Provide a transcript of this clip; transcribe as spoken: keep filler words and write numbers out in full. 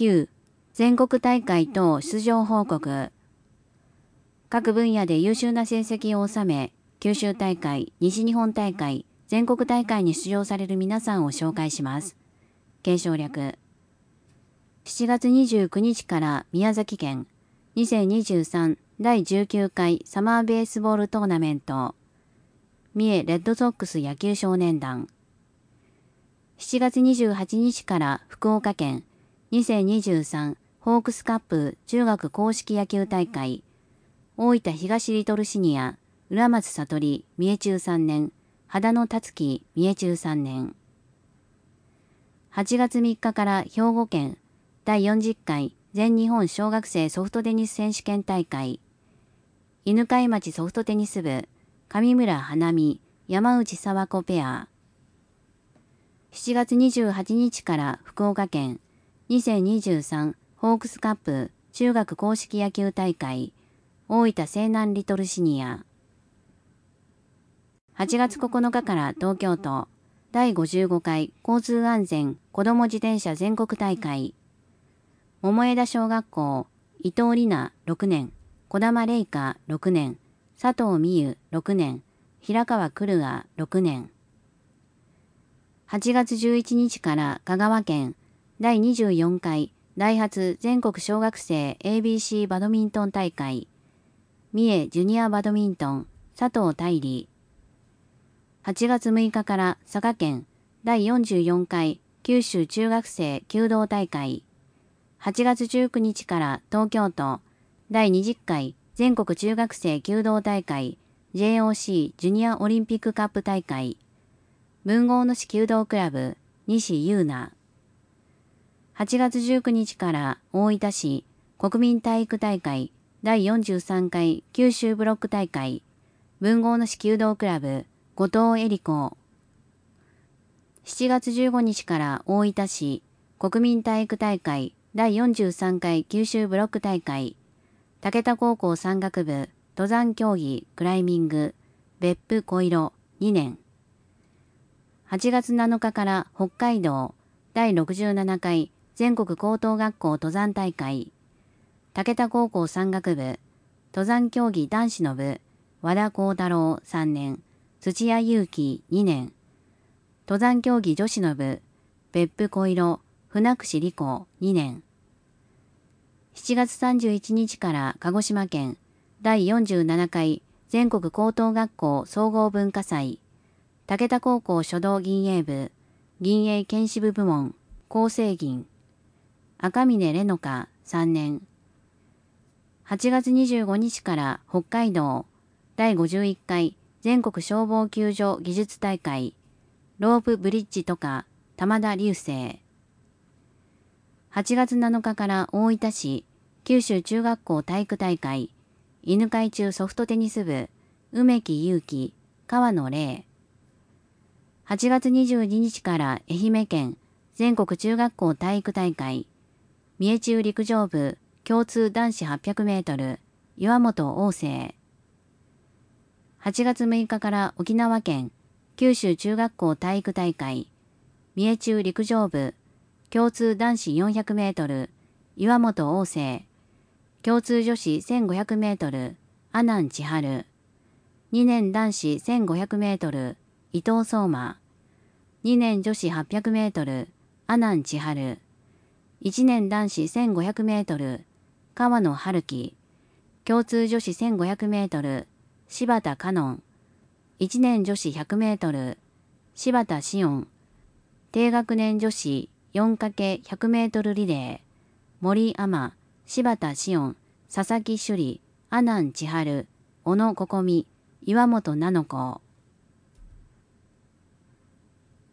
きゅう、全国大会等出場報告。各分野で優秀な成績を収め、九州大会、西日本大会、全国大会に出場される皆さんを紹介します。継承略。しちがつにじゅうくにちから宮崎県にせんにじゅうさんだいじゅうきゅうかいサマーベースボールトーナメント三重レッドソックス野球少年団。しちがつにじゅうはちにちから福岡県にせんにじゅうさんホークスカップ中学硬式野球大会大分東リトルシニア浦松悟り三重中さんねん秦野達樹三重中さんねん。はちがつみっかから兵庫県だいよんじゅっかい全日本小学生ソフトテニス選手権大会犬飼町ソフトテニス部上村花美山内佐和子ペア。しちがつにじゅうはちにちから福岡県にせんにじゅうさんホークスカップ中学硬式野球大会大分西南リトルシニア。はちがつここのかから東京都だいごじゅうごかい交通安全子ども自転車全国大会桃枝小学校伊藤里奈ろくねん児玉玲香ろくねん佐藤美優ろくねん平川来愛ろくねん。はちがつじゅういちにちから香川県だいにじゅうよんかいダイハツ全国小学生 エービーシー バドミントン大会三重ジュニアバドミントン佐藤大里。はちがつむいかから佐賀県だいよんじゅうよんかい九州中学生弓道大会はちがつじゅうくにちから東京都だいにじゅっかい全国中学生弓道大会 ジェイオーシー ジュニアオリンピックカップ大会文豪野市弓道クラブ西優奈。はちがつじゅうくにちから大分市国民体育大会だいよんじゅうさんかい九州ブロック大会文豪野市弓道クラブ後藤恵里子。しちがつじゅうごにちから大分市国民体育大会だいよんじゅうさんかい九州ブロック大会武田高校山岳部登山競技クライミング別府小色にねん。はちがつなのかから北海道だいろくじゅうななかい全国高等学校登山大会武田高校山岳部登山競技男子の部和田幸太郎さんねん土屋勇気にねん登山競技女子の部別府小色船串理子にねん。しちがつさんじゅういちにちから鹿児島県だいよんじゅうななかい全国高等学校総合文化祭武田高校書道銀営部銀営剣士部部門構成銀赤嶺レノカさんねん。はちがつにじゅうごにちから北海道だいごじゅういっかい全国消防救助技術大会ロープブリッジとか玉田流星。はちがつなのかから大分市九州中学校体育大会犬飼中ソフトテニス部梅木勇気川野玲。はちがつにじゅうににちから愛媛県全国中学校体育大会三重中陸上部共通男子はっぴゃくメートル岩本旺成。はちがつむいかから沖縄県九州中学校体育大会三重中陸上部共通男子よんひゃくメートル岩本旺成共通女子せんごひゃくメートル阿南千春にねん男子せんごひゃくメートル伊藤相馬にねん女子はっぴゃくメートル阿南千春いちねん男子せんごひゃくメートル川野春樹共通女子せんごひゃくメートル柴田香音いちねん女子ひゃくメートル柴田紫音低学年女子 よんかけひゃくメートルリレー森天柴田紫音佐々木朱里阿南千春小野心美岩本菜々子。